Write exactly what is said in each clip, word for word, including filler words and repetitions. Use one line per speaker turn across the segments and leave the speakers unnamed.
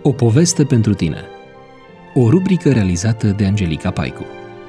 O poveste pentru tine. O rubrică realizată de Angelica Paicu.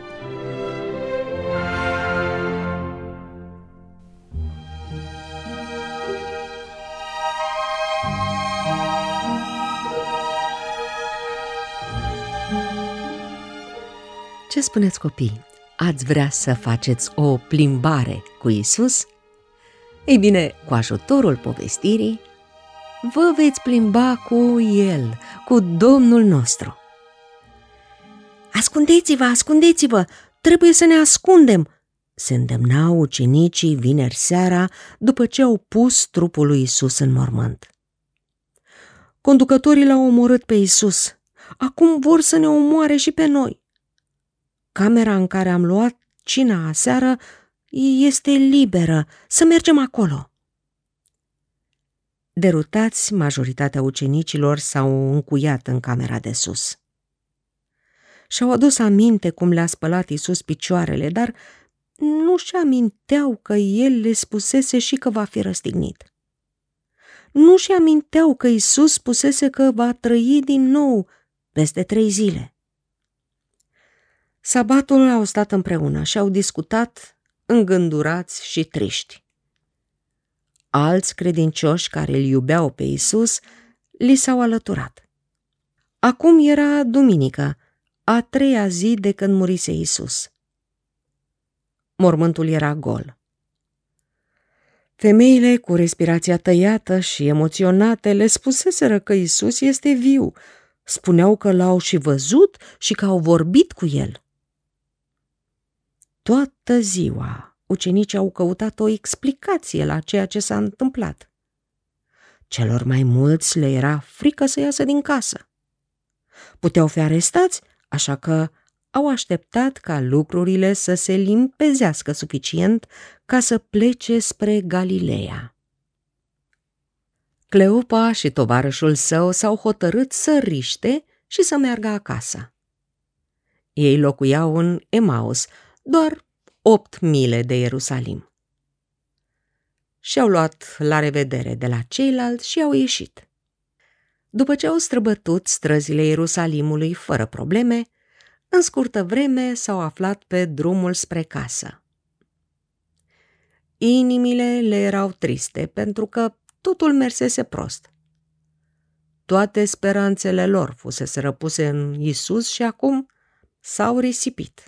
Ce spuneți, copii? Ați vrea să faceți o plimbare cu Iisus? Ei bine, cu ajutorul povestirii, vă veți plimba cu El, cu Domnul nostru. Ascundeți-vă, ascundeți-vă, trebuie să ne ascundem, se îndemnau ucenicii vineri seara după ce au pus trupul lui Iisus în mormânt. Conducătorii l-au omorât pe Iisus, acum vor să ne omoare și pe noi. Camera în care am luat cina aseară este liberă, să mergem acolo. Derutați, majoritatea ucenicilor s-au încuiat în camera de sus. Și-au adus aminte cum le-a spălat Iisus picioarele, dar nu-și aminteau că El le spusese și că va fi răstignit. Nu-și aminteau că Iisus spusese că va trăi din nou peste trei zile. Sabatul au stat împreună și au discutat îngândurați și triști. Alți credincioși care îl iubeau pe Iisus li s-au alăturat. Acum era duminică, a treia zi de când murise Iisus. Mormântul era gol. Femeile cu respirația tăiată și emoționate le spuseseră că Iisus este viu. Spuneau că l-au și văzut și că au vorbit cu el. Toată ziua, ucenicii au căutat o explicație la ceea ce s-a întâmplat. Celor mai mulți le era frică să iasă din casă. Puteau fi arestați, așa că au așteptat ca lucrurile să se limpezească suficient ca să plece spre Galileea. Cleopa și tovarășul său s-au hotărât să riște și să meargă acasă. Ei locuiau în Emaus, doar opt mile de Ierusalim. Și-au luat la revedere de la ceilalți și au ieșit. După ce au străbătut străzile Ierusalimului fără probleme, în scurtă vreme s-au aflat pe drumul spre casă. Inimile le erau triste pentru că totul mersese prost. Toate speranțele lor fusese răpuse în Iisus și acum s-au risipit.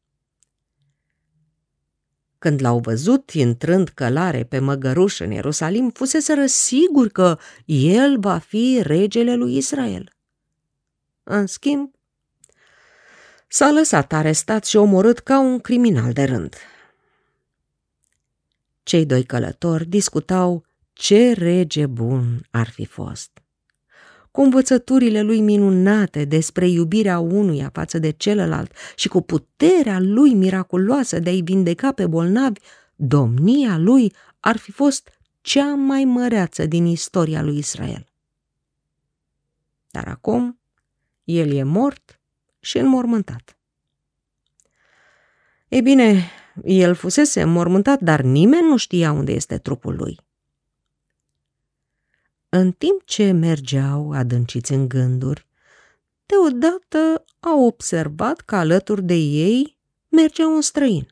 Când l-au văzut intrând călare pe măgăruș în Ierusalim, fuseseră siguri că el va fi regele lui Israel. În schimb, s-a lăsat arestat și omorât ca un criminal de rând. Cei doi călători discutau ce rege bun ar fi fost. Cu învățăturile lui minunate despre iubirea unuia față de celălalt și cu puterea lui miraculoasă de a-i vindeca pe bolnavi, domnia lui ar fi fost cea mai măreață din istoria lui Israel. Dar acum el e mort și înmormântat. Ei bine, el fusese înmormântat, dar nimeni nu știa unde este trupul lui. În timp ce mergeau adânciți în gânduri, deodată au observat că alături de ei mergea un străin.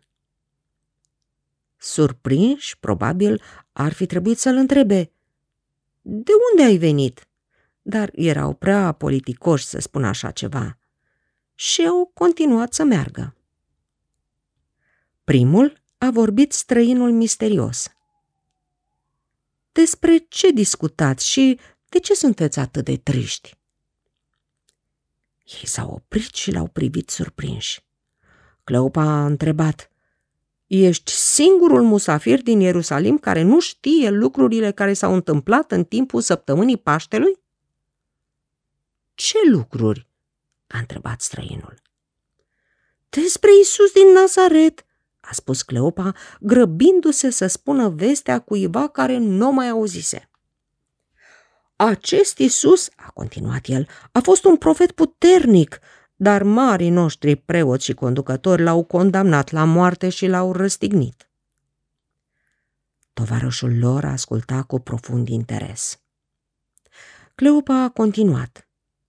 Surprinși, probabil, ar fi trebuit să-l întrebe: "De unde ai venit?" Dar erau prea politicoși să spună așa ceva și au continuat să meargă. Primul a vorbit străinul misterios. "Despre ce discutați și de ce sunteți atât de triști?" Ei s-au oprit și l-au privit surprinși. Cleopa a întrebat: "Ești singurul musafir din Ierusalim care nu știe lucrurile care s-au întâmplat în timpul săptămânii Paștelui?" "Ce lucruri?" a întrebat străinul. "Despre Iisus din Nazaret," a spus Cleopa, grăbindu-se să spună vestea cuiva care nu mai auzise. "Acest Iisus," a continuat el, "a fost un profet puternic, dar marii noștri preoți și conducători l-au condamnat la moarte și l-au răstignit." Tovarășul lor asculta cu profund interes. Cleopa a continuat: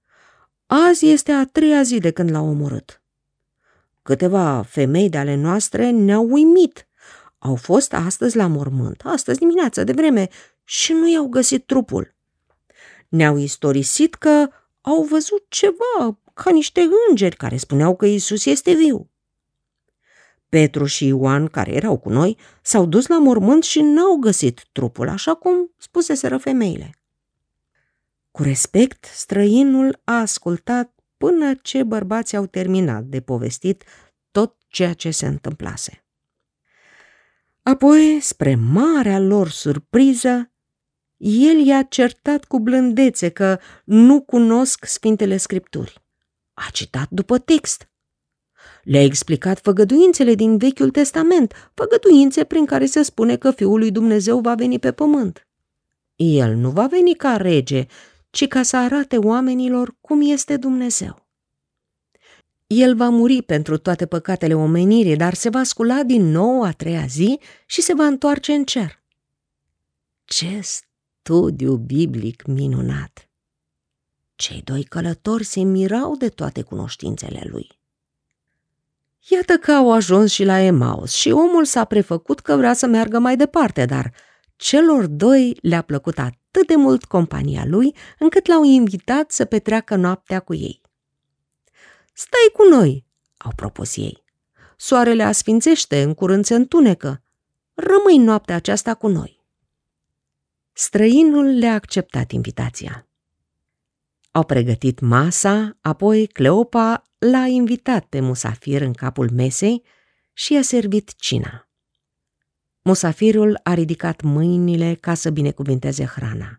Azi este a treia zi de când l-au omorât. Câteva femei de ale noastre ne-au uimit. Au fost astăzi la mormânt, astăzi dimineața de vreme, și nu i-au găsit trupul. Ne-au istorisit că au văzut ceva, ca niște îngeri care spuneau că Iisus este viu. Petru și Ioan, care erau cu noi, s-au dus la mormânt și n-au găsit trupul, așa cum spuseseră femeile. Cu respect, străinul a ascultat până ce bărbații au terminat de povestit tot ceea ce se întâmplase. Apoi, spre marea lor surpriză, el i-a certat cu blândețe că nu cunosc Sfintele Scripturi. A citat după text. Le-a explicat făgăduințele din Vechiul Testament, făgăduințe prin care se spune că Fiul lui Dumnezeu va veni pe pământ. El nu va veni ca rege, ci ca să arate oamenilor cum este Dumnezeu. El va muri pentru toate păcatele omenirii, dar se va scula din nou a treia zi și se va întoarce în cer. Ce studiu biblic minunat! Cei doi călători se mirau de toate cunoștințele lui. Iată că au ajuns și la Emaus și omul s-a prefăcut că vrea să meargă mai departe, dar celor doi le-a plăcut atât de mult compania lui, încât l-au invitat să petreacă noaptea cu ei. Stai cu noi, au propus ei. Soarele asfințește, în curând se întunecă. Rămâi noaptea aceasta cu noi. Străinul le-a acceptat invitația. Au pregătit masa, apoi Cleopa l-a invitat pe musafir în capul mesei și i-a servit cina. Musafirul a ridicat mâinile ca să binecuvinteze hrana.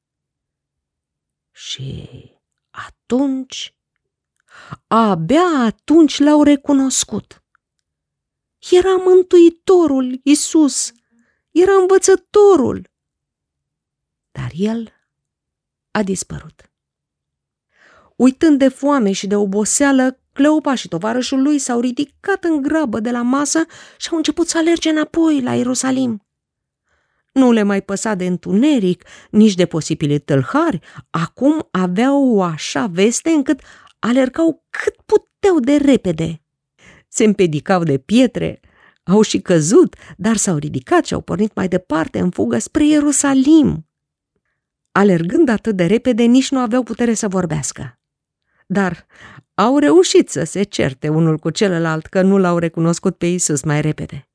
Și atunci, abia atunci l-au recunoscut. Era Mântuitorul Iisus, era învățătorul, dar el a dispărut. Uitând de foame și de oboseală, Cleopa și tovarășul lui s-au ridicat în grabă de la masă și au început să alerge înapoi la Ierusalim. Nu le mai păsa de întuneric, nici de posibili tâlhari, acum aveau o așa veste încât alergau cât puteau de repede. Se împedicau de pietre, au și căzut, dar s-au ridicat și au pornit mai departe în fugă spre Ierusalim. Alergând atât de repede, nici nu aveau putere să vorbească. Dar au reușit să se certe unul cu celălalt că nu l-au recunoscut pe Iisus mai repede.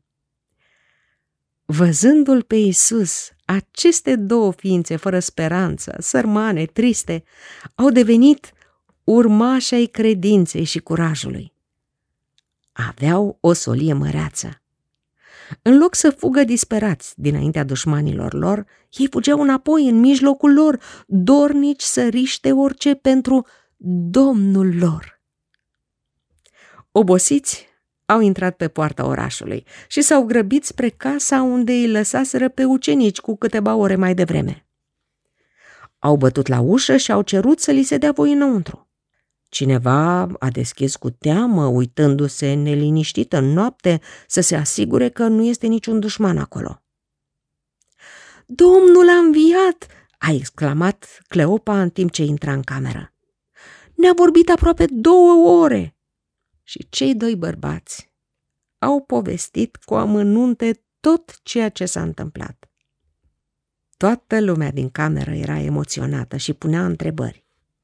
Văzându-l pe Iisus, aceste două ființe fără speranță, sărmane, triste, au devenit urmași ai credinței și curajului. Aveau o solie măreață. În loc să fugă disperați dinaintea dușmanilor lor, ei fugeau înapoi în mijlocul lor, dornici să riște orice pentru Domnul lor. Obosiți, au intrat pe poarta orașului și s-au grăbit spre casa unde îi lăsaseră pe ucenici cu câteva ore mai devreme. Au bătut la ușă și au cerut să li se dea voie înăuntru. Cineva a deschis cu teamă, uitându-se neliniștită în noapte, să se asigure că nu este niciun dușman acolo. Domnul a înviat, a exclamat Cleopa în timp ce intra în cameră. Ne-a vorbit aproape două ore. Și cei doi bărbați au povestit cu amănunte tot ceea ce s-a întâmplat. Toată lumea din cameră era emoționată și punea întrebări.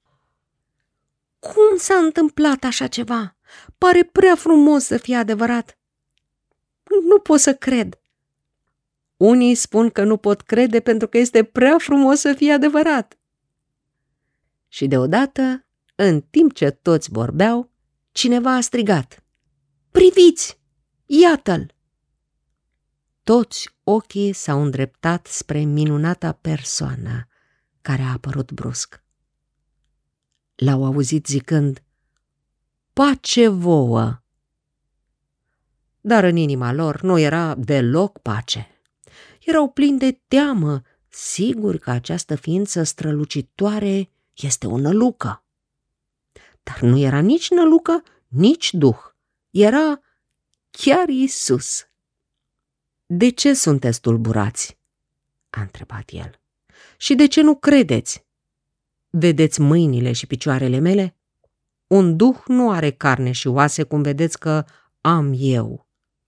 Cum s-a întâmplat așa ceva? Pare prea frumos să fie adevărat. Nu pot să cred. Unii spun că nu pot crede pentru că este prea frumos să fie adevărat. Și deodată, în timp ce toți vorbeau, cineva a strigat. Priviți! Iată-l! Toți ochii s-au îndreptat spre minunata persoană care a apărut brusc. L-au auzit zicând, pace vouă! Dar în inima lor nu era deloc pace. Erau plini de teamă, siguri că această ființă strălucitoare este o nălucă. Dar nu era nici nălucă, nici duh. Era chiar Iisus. De ce sunteți tulburați? A întrebat el. Și de ce nu credeți? Vedeți mâinile și picioarele mele? Un duh nu are carne și oase, cum vedeți că am eu.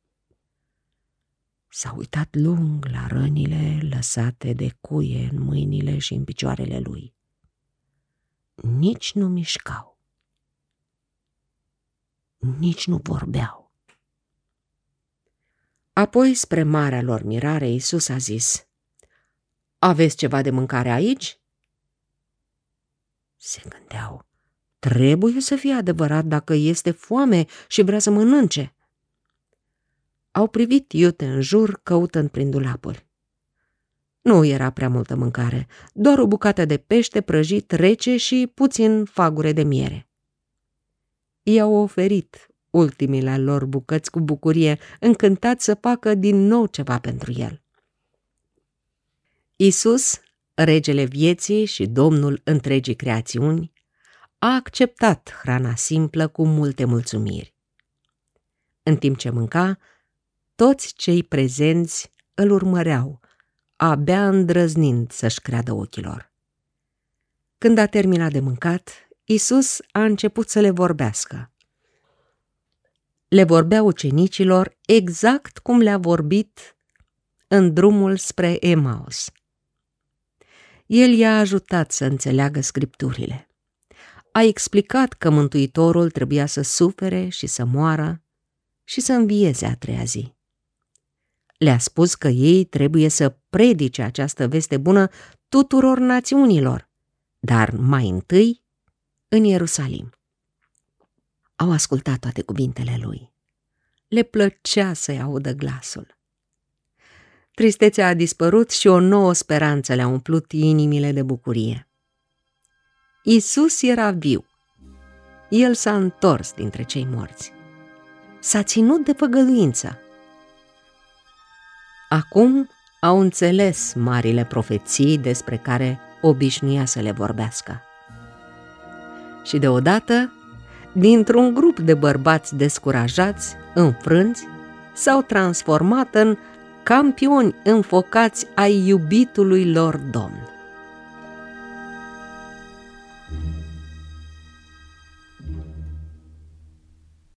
S-a uitat lung la rănile lăsate de cuie în mâinile și în picioarele lui. Nici nu mișcau, nici nu vorbeau. Apoi, spre marea lor mirare, Iisus a zis: Aveți ceva de mâncare aici? Se gândeau: trebuie să fie adevărat dacă este foame și vrea să mănânce. Au privit iute în jur, căutând prin dulapuri. Nu era prea multă mâncare, doar o bucată de pește prăjit rece și puțin fagure de miere. I-au oferit ultimile lor bucăți cu bucurie, încântați să facă din nou ceva pentru el. Iisus, regele vieții și domnul întregii creațiuni, a acceptat hrana simplă cu multe mulțumiri. În timp ce mânca, toți cei prezenți îl urmăreau, abia îndrăznind să-și creadă ochilor. Când a terminat de mâncat, Iisus a început să le vorbească. Le vorbea ucenicilor exact cum le-a vorbit în drumul spre Emaus. El i-a ajutat să înțeleagă scripturile. A explicat că Mântuitorul trebuia să sufere și să moară și să învieze a treia zi. Le-a spus că ei trebuie să predice această veste bună tuturor națiunilor, dar mai întâi în Ierusalim. Au ascultat toate cuvintele lui. Le plăcea să-i audă glasul. Tristețea a dispărut și o nouă speranță le-a umplut inimile de bucurie. Iisus era viu. El s-a întors dintre cei morți. S-a ținut de făgăduință. Acum au înțeles marile profeții despre care obișnuia să le vorbească. Și deodată, dintr-un grup de bărbați descurajați, înfrânți, s-au transformat în campioni înfocați ai iubitului lor Domn.